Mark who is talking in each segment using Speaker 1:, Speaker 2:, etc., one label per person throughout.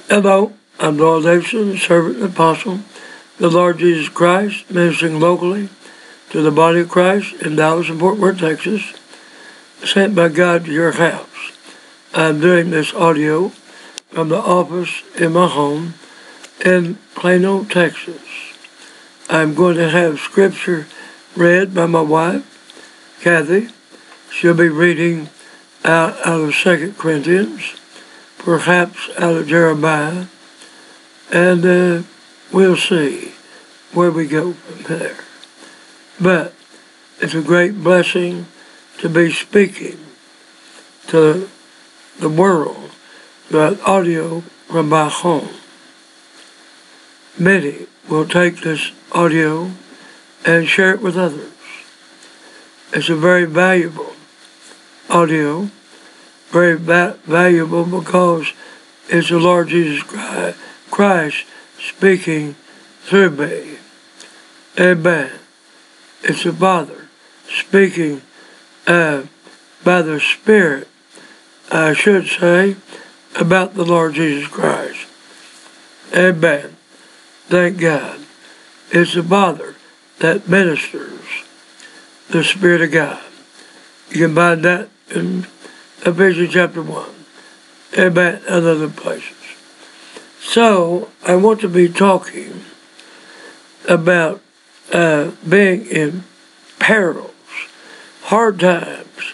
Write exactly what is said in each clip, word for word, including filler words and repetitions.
Speaker 1: Hello, I'm Doyle Davidson, servant and apostle, the Lord Jesus Christ, ministering locally to the body of Christ in Dallas and Fort Worth, Texas, sent by God to your house. I'm doing this audio from the office in my home in Plano, Texas. I'm going to have scripture read by my wife, Kathy. She'll be reading out, out of Second Corinthians, perhaps out of Jeremiah, and uh, we'll see where we go from there. But it's a great blessing to be speaking to the world, the audio from my home. Many will take this audio and share it with others. It's a very valuable audio, very va- valuable because it's the Lord Jesus Christ speaking through me. Amen. It's the Father speaking uh, by the Spirit, I should say, about the Lord Jesus Christ. Amen. Thank God. It's the Father that ministers the Spirit of God. You can find that in Ephesians chapter one. Amen. And other places. So, I want to be talking about uh, being in perils, hard times,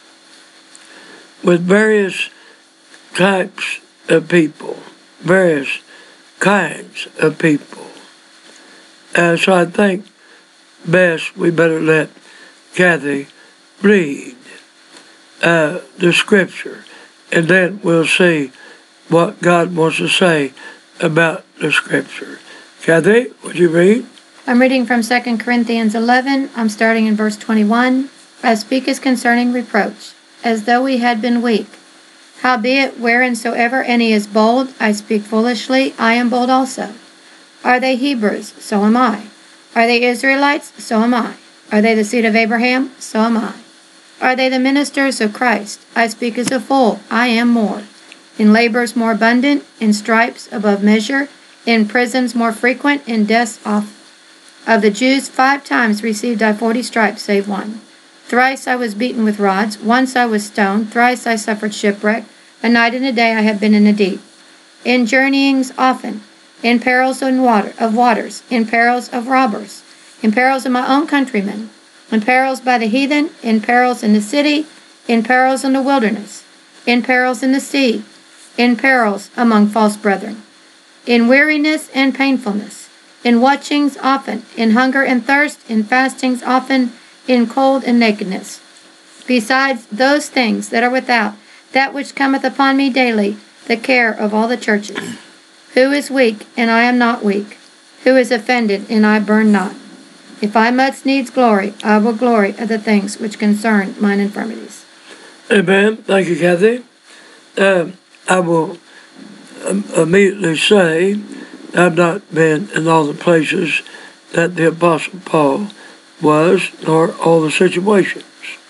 Speaker 1: with various types of people, various kinds of people. And so I think best we better let Kathy read uh, the scripture, and then we'll see what God wants to say about the scripture. Kathy, would you read?
Speaker 2: I'm reading from Second Corinthians eleven. I'm starting in verse twenty-one. I speak as concerning reproach, as though we had been weak. Howbeit, whereinsoever any is bold, I speak foolishly, I am bold also. Are they Hebrews? So am I. Are they Israelites? So am I. Are they the seed of Abraham? So am I. Are they the ministers of Christ? I speak as a fool, I am more. In labors more abundant, in stripes above measure, in prisons more frequent, in deaths oft. Of the Jews five times received I forty stripes, save one. Thrice I was beaten with rods, once I was stoned, thrice I suffered shipwreck, a night and a day I have been in the deep. In journeyings often, in perils in water, of waters, in perils of robbers, in perils of my own countrymen, in perils by the heathen, in perils in the city, in perils in the wilderness, in perils in the sea, in perils among false brethren, in weariness and painfulness, in watchings often, in hunger and thirst, in fastings often, in cold and nakedness. Besides those things that are without, that which cometh upon me daily, the care of all the churches. Who is weak, and I am not weak? Who is offended, and I burn not? If I must needs glory, I will glory of the things which concern mine infirmities.
Speaker 1: Amen. Thank you, Kathy. Uh, I will um, immediately say I've not been in all the places that the Apostle Paul was, nor all the situations.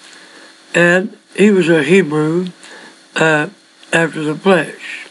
Speaker 1: And he was a Hebrew uh, after the flesh.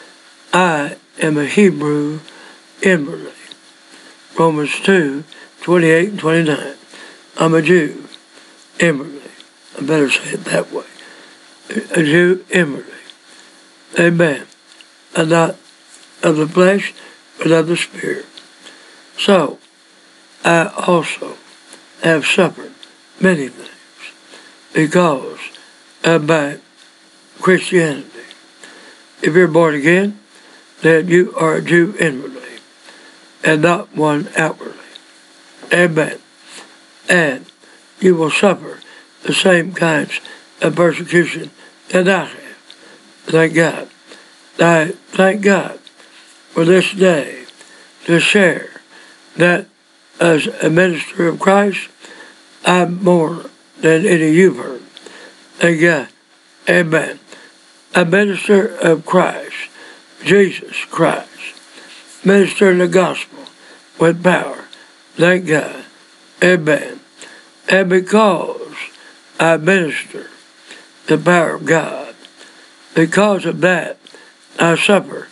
Speaker 1: I am a Hebrew inwardly. Romans two, twenty-eight and twenty-nine. I'm a Jew inwardly. I better say it that way. A Jew inwardly. Amen. And not of the flesh, but of the Spirit. So, I also have suffered many things because of my Christianity. If you're born again, then you are a Jew inwardly and not one outwardly. Amen. And you will suffer the same kinds of persecution that I have. Thank God. I thank God for this day to share that as a minister of Christ, I'm more than any you've heard. Thank God. Amen. A minister of Christ, Jesus Christ, ministering the gospel with power. Thank God. Amen. And because I minister the power of God, because of that, I suffer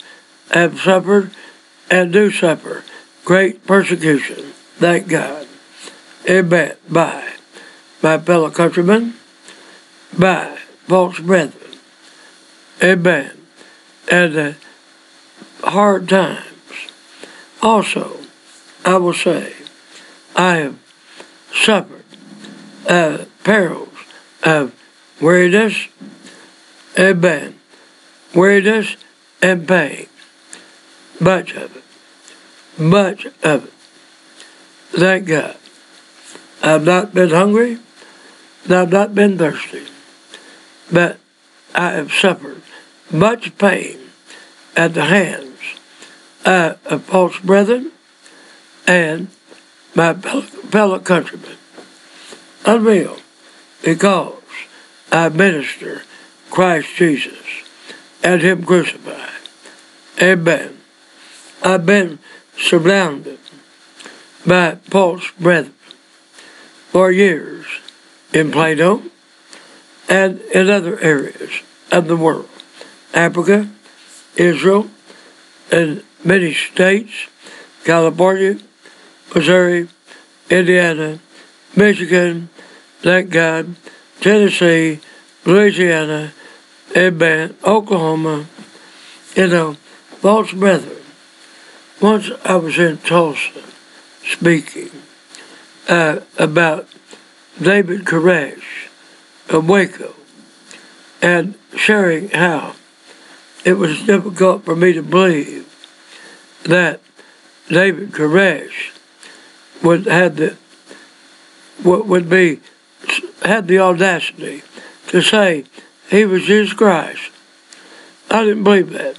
Speaker 1: have suffered and do suffer great persecution, thank God. Amen. By my fellow countrymen, by false brethren. Amen. And the hard times. Also, I will say, I have suffered uh, perils of weariness, amen, weariness and pain. Much of it. Much of it. Thank God. I've not been hungry, and I've not been thirsty, but I have suffered much pain at the hands uh, of false brethren and my fellow countrymen. Unreal, because I minister Christ Jesus and Him crucified. Amen. I've been surrounded by false brethren for years in Plato and in other areas of the world. Africa, Israel, and many states, California, Missouri, Indiana, Michigan, thank God, Tennessee, Louisiana, amen, Oklahoma, you know, false brethren. Once I was in Tulsa speaking uh, about David Koresh of Waco and sharing how it was difficult for me to believe that David Koresh would have the what would be had the audacity to say he was Jesus Christ. I didn't believe that.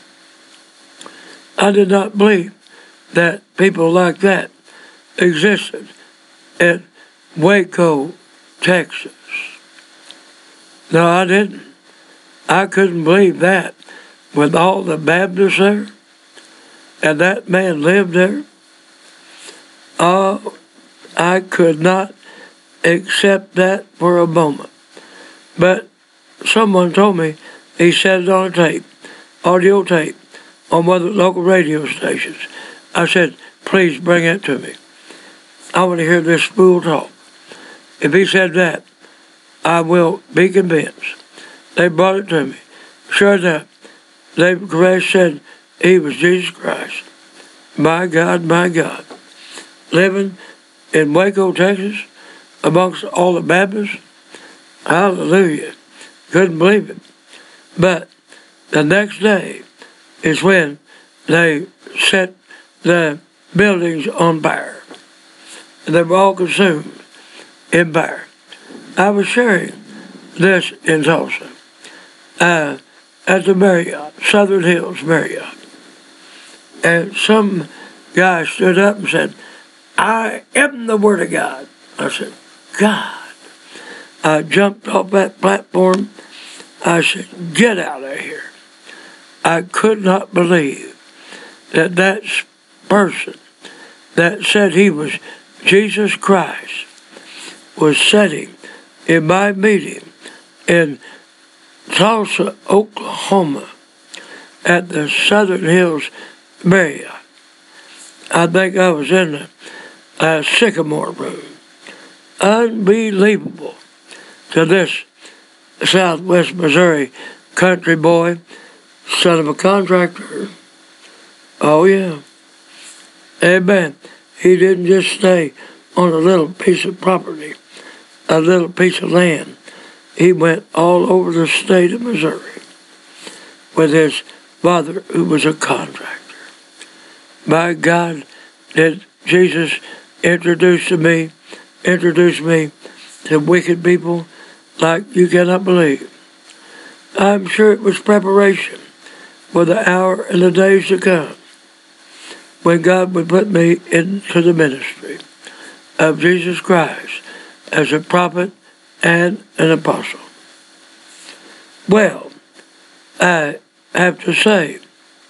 Speaker 1: I did not believe that people like that existed in Waco, Texas. No, I didn't. I couldn't believe that with all the Baptists there, and that man lived there. Oh, I could not accept that for a moment. But someone told me he said it on a tape, audio tape, on one of the local radio stations. I said, please bring it to me. I want to hear this fool talk. If he said that, I will be convinced. They brought it to me. Sure enough, David Koresh said he was Jesus Christ. My God, my God. Living in Waco, Texas, amongst all the Baptists. Hallelujah. Couldn't believe it. But the next day is when they set the buildings on fire. And they were all consumed in fire. I was sharing this in Tulsa uh, at the Marriott, Southern Hills Marriott. And some guy stood up and said, I am the Word of God. I said, God. I jumped off that platform. I said, get out of here. I could not believe that that person that said he was Jesus Christ was sitting in my meeting in Tulsa, Oklahoma, at the Southern Hills Marriott. I think I was in the uh, Sycamore room. Unbelievable to this Southwest Missouri country boy, son of a contractor. Oh, yeah. Amen. He didn't just stay on a little piece of property, a little piece of land. He went all over the state of Missouri with his father, who was a contractor. My God, did Jesus introduce to me, introduce me to wicked people like you cannot believe. I'm sure it was preparation for the hour and the days to come when God would put me into the ministry of Jesus Christ as a prophet and an apostle. Well, I have to say,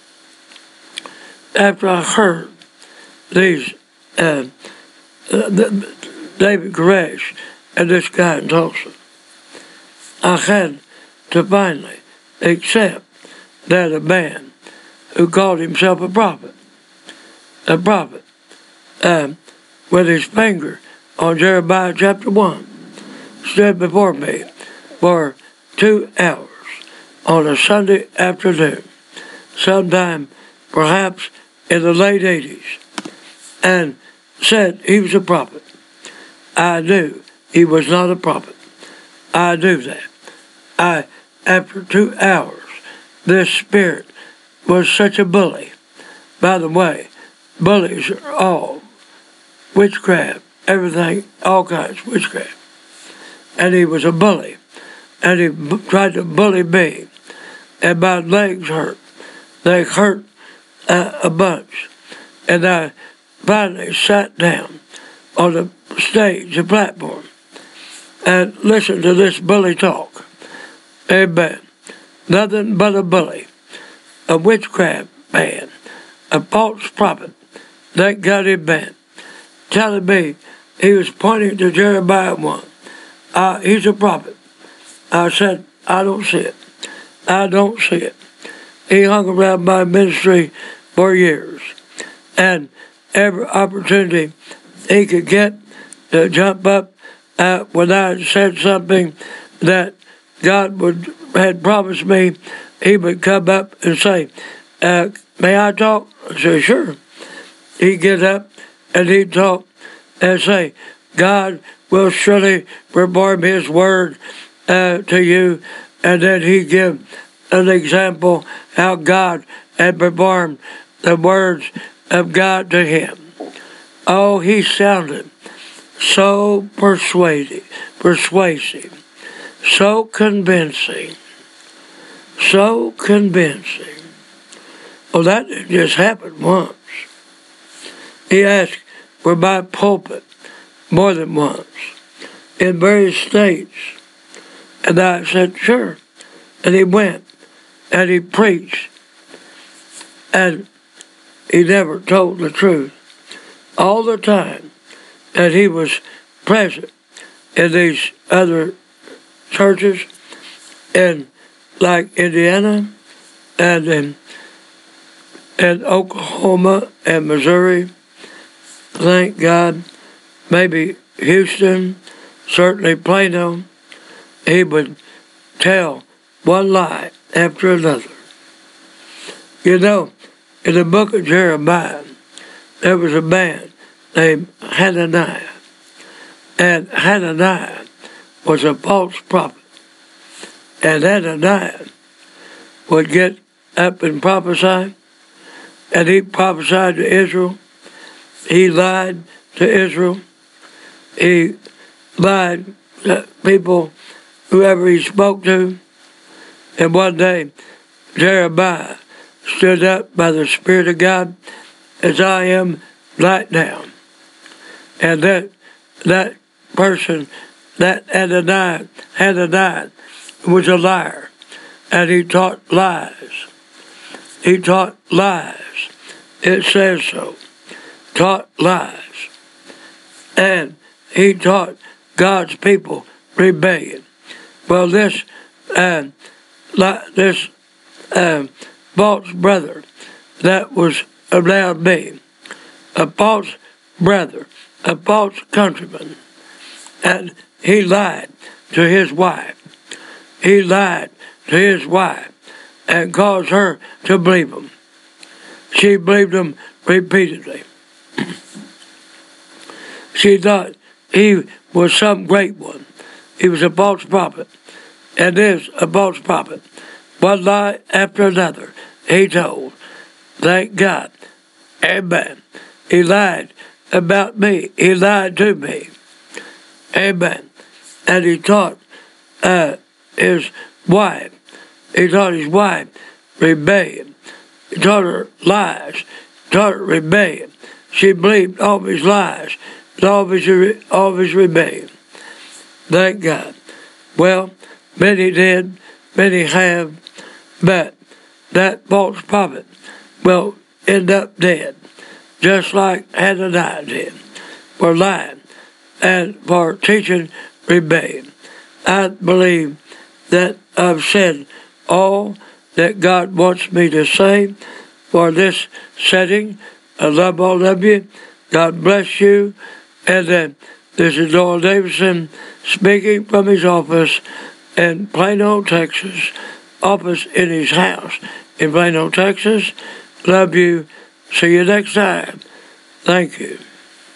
Speaker 1: after I heard these, uh, uh, David Koresh and this guy in Tulsa, I had to finally accept that a man who called himself a prophet, a prophet, um, with his finger on Jeremiah chapter one, stood before me for two hours on a Sunday afternoon, sometime perhaps in the late eighties, and said he was a prophet. I knew he was not a prophet. I knew that. I, after two hours, this spirit was such a bully. By the way, bullies are all witchcraft, everything, all kinds of witchcraft. And he was a bully. And he b- tried to bully me. And my legs hurt. They hurt uh, a bunch. And I finally sat down on the stage, the platform, and listened to this bully talk. Amen. Nothing but a bully, a witchcraft man, a false prophet that got him bent, telling me he was pointing to Jeremiah one. Uh, he's a prophet. I said, I don't see it. I don't see it. He hung around my ministry for years. And every opportunity he could get to jump up uh, when I said something that God would had promised me, he would come up and say, uh, may I talk? I said, sure. He'd get up and he'd talk and say, God will surely perform his word uh, to you. And then he'd give an example how God had performed the words of God to him. Oh, he sounded so persuasive, persuasive, so convincing, so convincing. Well, that didn't just happen once. He asked for my pulpit more than once in various states. And I said, sure. And he went and he preached. And he never told the truth. All the time that he was present in these other churches in like Indiana and in, in Oklahoma and Missouri, thank God, maybe Houston, certainly Plano, he would tell one lie after another. You know, in the book of Jeremiah, there was a man named Hananiah. And Hananiah was a false prophet. And Hananiah would get up and prophesy, and he prophesied to Israel. He lied to Israel. He lied to people, whoever he spoke to. And one day, Jeremiah stood up by the Spirit of God, as I am right now. And that that person, that Hananiah, Hananiah was a liar. And he taught lies. He taught lies. It says so. Taught lies. And he taught God's people rebellion. Well, this uh, this uh, false brother that was around me, a false brother, a false countryman, and he lied to his wife. He lied to his wife and caused her to believe him. She believed him repeatedly. She thought he was some great one. He was a false prophet, and is a false prophet. One lie after another, he told. Thank God. Amen. He lied about me. He lied to me. Amen. And he taught uh, his wife. He taught his wife rebellion. He taught her lies. Taught her rebellion. She believed all of his lies. All of his, all of his rebellion. Thank God. Well, many did. Many have. But that false prophet will end up dead, just like Hananiah did, for lying and for teaching rebellion. I believe that I've said all that God wants me to say, for this setting. I love all of you. God bless you. And then this is Doyle Davidson speaking from his office in Plano, Texas. Office in his house in Plano, Texas. Love you. See you next time. Thank you.